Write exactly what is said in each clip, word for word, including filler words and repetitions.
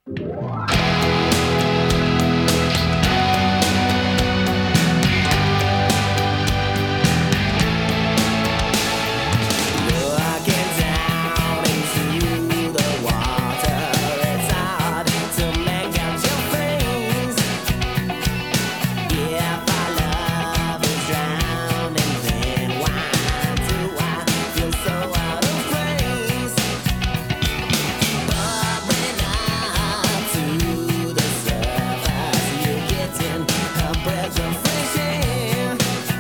Looking down into the water, it's hard to make out your face. If our love is drowning, then why do I feel so out of place? Bubbling up to the surface, you're getting a breath of fresh air.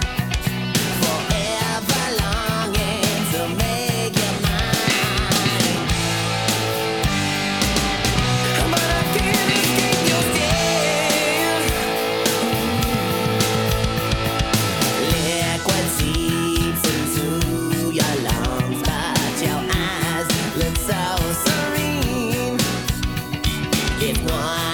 Forever longing to make you mine, but I can't escape your stare. Liquid seeps into your lungs, but your eyes look so serene. If one